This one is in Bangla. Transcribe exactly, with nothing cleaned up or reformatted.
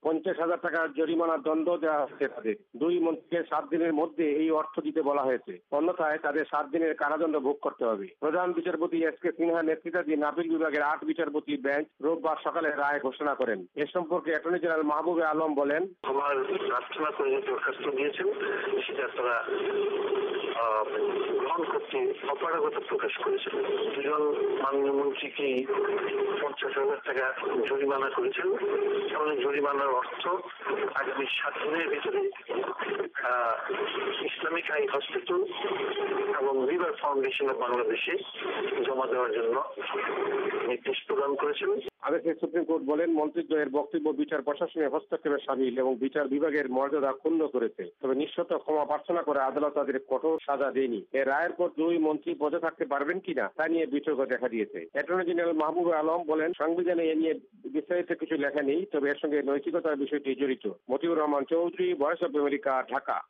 পঞ্চাশ হাজার টাকার জরিমানার দণ্ড দেওয়া হয়েছে তাদের। দুই মন্ত্রীকে সাত দিনের মধ্যে এই অর্থ দিতে বলা হয়েছে, অন্যথায় তাদের সাত দিনের কারাদণ্ড ভোগ করতে হবে। প্রধান বিচারপতি এস কে সিনহা নেতৃত্বাধীন আপিল বিভাগের আট বিচারপতি বেঞ্চ রোববার সকালে রায় ঘোষণা করেন। এ সম্পর্কে অ্যাটর্নি জেনারেল মাহবুব আলম বলেন, আমার প্রার্থনা করে যে দরখাস্ত দিয়েছেন সেটা তারা গ্রহণ করতে অপারগতা প্রকাশ করেছেন। দুজন মাননীয় মন্ত্রীকে পঞ্চাশ হাজার টাকা জরিমানা করেছেন এবং জরিমানার অর্থ আগামী সাত দিনের ভিতরে ইসলামিক আই হসপিটাল এবং রিভার ফাউন্ডেশন অব বাংলাদেশে জমা দেওয়ার জন্য নির্দেশ প্রদান করেছেন। আদেশে সুপ্রিম কোর্ট বলেন, মন্ত্রীদ্বয়ের বক্তব্য বিচার প্রশাসনের হস্তক্ষেপে সামিল এবং বিচার বিভাগের মর্যাদা ক্ষুণ্ণ করেছে। তবে নিঃশর্ত ক্ষমা প্রার্থনা করে আদালত তাদের কঠোর সাজা দেয়নি। এর রায়ের পর দুই মন্ত্রী পদে থাকতে পারবেন কিনা তা নিয়ে বিতর্ক দেখা দিয়েছে। অ্যাটর্নি জেনারেল মাহবুব আলম বলেন, সংবিধানে এ নিয়ে বিস্তারিত কিছু লেখা নেই, তবে এর সঙ্গে নৈতিকতার বিষয়টি জড়িত। Motiur Rahman Chowdhury, voice of America, Dhaka.